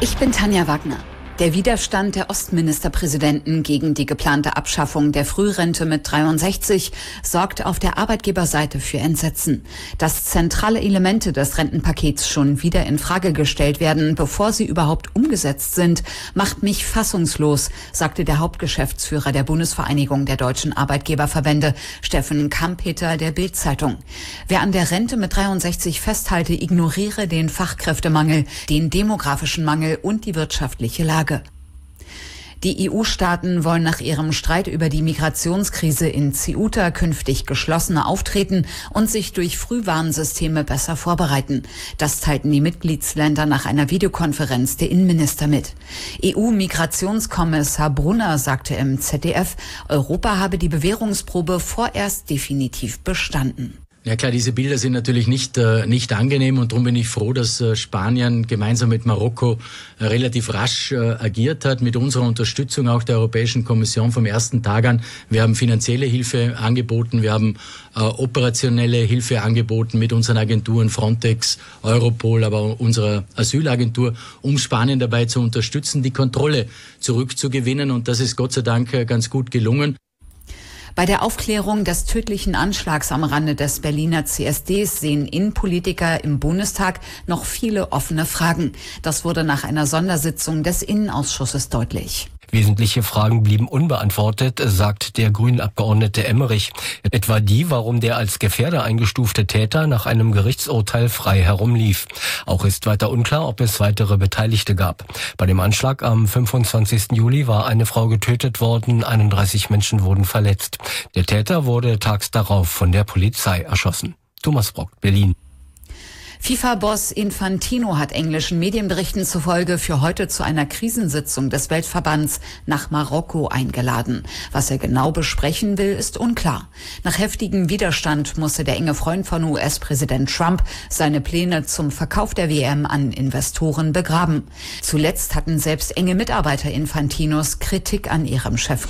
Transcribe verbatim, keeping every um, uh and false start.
Ich bin Tanja Wagner. Der Widerstand der Ostministerpräsidenten gegen die geplante Abschaffung der Frührente mit dreiundsechzig sorgt auf der Arbeitgeberseite für Entsetzen. Dass zentrale Elemente des Rentenpakets schon wieder in Frage gestellt werden, bevor sie überhaupt umgesetzt sind, macht mich fassungslos, sagte der Hauptgeschäftsführer der Bundesvereinigung der deutschen Arbeitgeberverbände, Steffen Kampeter, der Bild-Zeitung. Wer an der Rente mit dreiundsechzig festhalte, ignoriere den Fachkräftemangel, den demografischen Mangel und die wirtschaftliche Lage. Die E U-Staaten wollen nach ihrem Streit über die Migrationskrise in Ceuta künftig geschlossener auftreten und sich durch Frühwarnsysteme besser vorbereiten. Das teilten die Mitgliedsländer nach einer Videokonferenz der Innenminister mit. E U-Migrationskommissar Brunner sagte im Z D F, Europa habe die Bewährungsprobe vorerst definitiv bestanden. Ja klar, diese Bilder sind natürlich nicht äh, nicht angenehm und darum bin ich froh, dass äh, Spanien gemeinsam mit Marokko äh, relativ rasch äh, agiert hat, mit unserer Unterstützung auch der Europäischen Kommission vom ersten Tag an. Wir haben finanzielle Hilfe angeboten, wir haben äh, operationelle Hilfe angeboten mit unseren Agenturen Frontex, Europol, aber auch unserer Asylagentur, um Spanien dabei zu unterstützen, die Kontrolle zurückzugewinnen, und das ist Gott sei Dank äh, ganz gut gelungen. Bei der Aufklärung des tödlichen Anschlags am Rande des Berliner C S Ds sehen Innenpolitiker im Bundestag noch viele offene Fragen. Das wurde nach einer Sondersitzung des Innenausschusses deutlich. Wesentliche Fragen blieben unbeantwortet, sagt der Grünen-Abgeordnete Emmerich. Etwa die, warum der als Gefährder eingestufte Täter nach einem Gerichtsurteil frei herumlief. Auch ist weiter unklar, ob es weitere Beteiligte gab. Bei dem Anschlag am fünfundzwanzigsten Juli war eine Frau getötet worden, einunddreißig Menschen wurden verletzt. Der Täter wurde tags darauf von der Polizei erschossen. Thomas Brock, Berlin. FIFA-Boss Infantino hat englischen Medienberichten zufolge für heute zu einer Krisensitzung des Weltverbands nach Marokko eingeladen. Was er genau besprechen will, ist unklar. Nach heftigem Widerstand musste der enge Freund von U S-Präsident Trump seine Pläne zum Verkauf der W M an Investoren begraben. Zuletzt hatten selbst enge Mitarbeiter Infantinos Kritik an ihrem Chef